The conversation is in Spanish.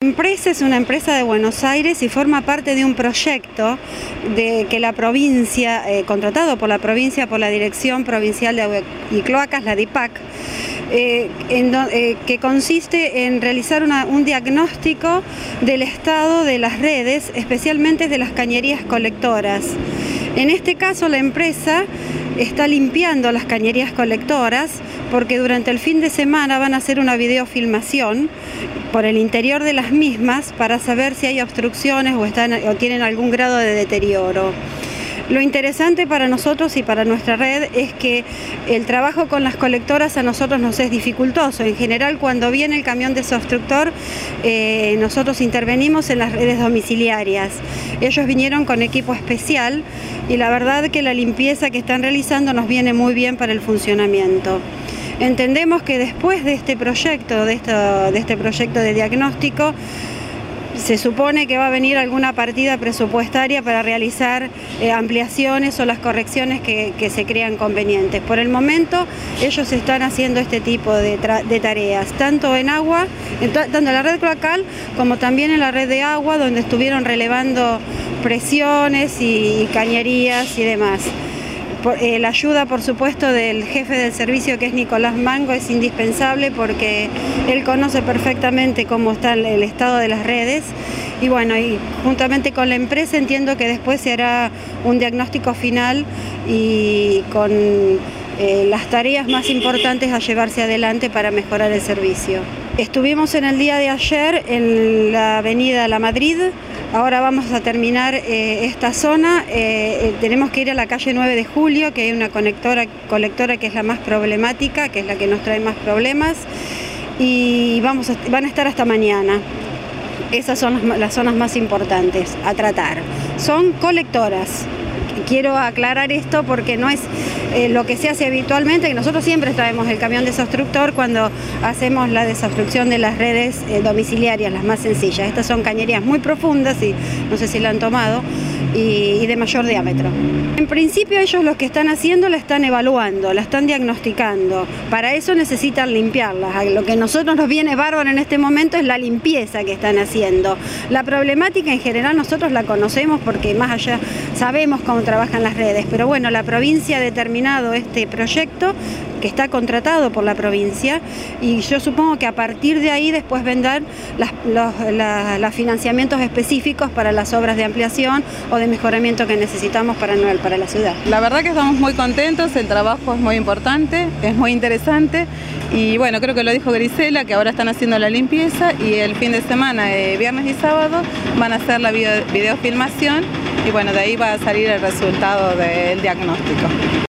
empresa es una empresa de Buenos Aires y forma parte de un proyecto que la provincia, contratado por la provincia por la Dirección Provincial de Agua y Cloacas, la DIPAC, que consiste en realizar un diagnóstico del estado de las redes, especialmente de las cañerías colectoras. En este caso, la empresa está limpiando las cañerías colectoras porque durante el fin de semana van a hacer una videofilmación por el interior de las mismas para saber si hay obstrucciones o tienen algún grado de deterioro. Lo interesante para nosotros y para nuestra red es que el trabajo con las colectoras a nosotros nos es dificultoso. En general, cuando viene el camión desobstructor, nosotros intervenimos en las redes domiciliarias. Ellos vinieron con equipo especial y la verdad que la limpieza que están realizando nos viene muy bien para el funcionamiento. Entendemos que después de este proyecto, de este proyecto de diagnóstico, se supone que va a venir alguna partida presupuestaria para realizar ampliaciones o las correcciones que se crean convenientes. Por el momento, ellos están haciendo este tipo de tareas, tanto en agua, tanto en la red cloacal como también en la red de agua, donde estuvieron relevando presiones y cañerías y demás. La ayuda, por supuesto, del jefe del servicio, que es Nicolás Mango, es indispensable porque él conoce perfectamente cómo está el estado de las redes y bueno, y juntamente con la empresa entiendo que después se hará un diagnóstico final y con las tareas más importantes a llevarse adelante para mejorar el servicio. Estuvimos en el día de ayer en la avenida La Madrid. Ahora vamos a terminar esta zona, tenemos que ir a la calle 9 de Julio, que hay una colectora que es la más problemática, que es la que nos trae más problemas, y van a estar hasta mañana. Esas son las zonas más importantes a tratar. Son colectoras. Quiero aclarar esto porque no es lo que se hace habitualmente, que nosotros siempre traemos el camión desobstructor cuando hacemos la desobstrucción de las redes domiciliarias, las más sencillas. Estas son cañerías muy profundas y no sé si la han tomado y de mayor diámetro. En principio ellos lo que están haciendo la están evaluando, la están diagnosticando. Para eso necesitan limpiarlas. Lo que a nosotros nos viene bárbaro en este momento es la limpieza que están haciendo. La problemática en general nosotros la conocemos porque más allá sabemos cómo trabajan las redes, pero bueno, la provincia ha determinado este proyecto que está contratado por la provincia y yo supongo que a partir de ahí después vendrán los financiamientos específicos para las obras de ampliación o de mejoramiento que necesitamos para la ciudad. La verdad que estamos muy contentos, el trabajo es muy importante, es muy interesante y bueno, creo que lo dijo Grisela, que ahora están haciendo la limpieza y el fin de semana, viernes y sábado, van a hacer la videofilmación y bueno, de ahí va a salir el resultado del diagnóstico.